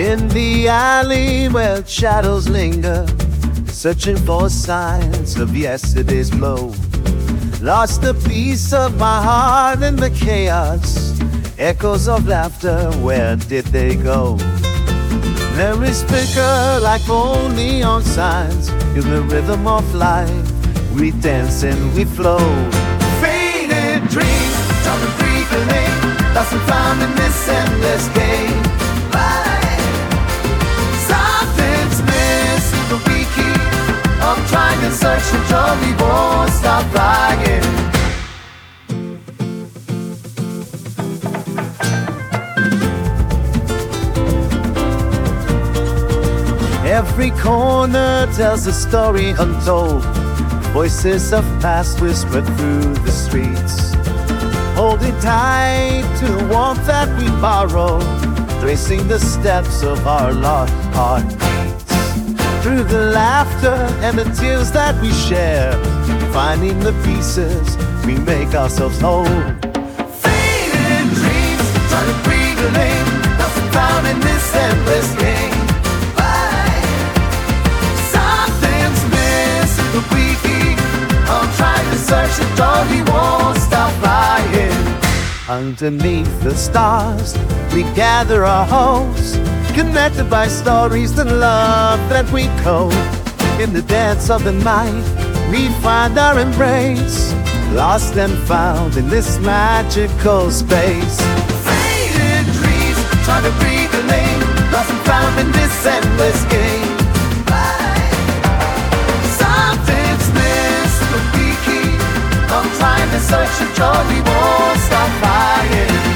In the alley where shadows linger, searching for signs of yesterday's blow. Lost a piece of my heart in the chaos. Echoes of laughter, where did they go? Memories flicker like old neon signs. In the rhythm of life, we dance and we flow. Faded dreams, trying to breathe the lane, lost and found in this endless game. Something's missing, but we keep on trying to search for joy. We won't stop flying. Every corner tells a story untold. Voices of past whispered through the streets. Holding tight to the warmth that we borrow, tracing the steps of our lost heartbeats. Through the laughter and the tears that we share, finding the pieces, we make ourselves whole. Faded dreams, trying to breathe a lane, lost and found in this endless game. We keep on trying to search the door, we won't stop flying. Underneath the stars, we gather our hopes, connected by stories and love that we code. In the dance of the night, we find our embrace, lost and found in this magical space. Faded dreams, trying to breathe the lane, lost and found in this endless game. I'm trying to search for joy, we won't stop flying.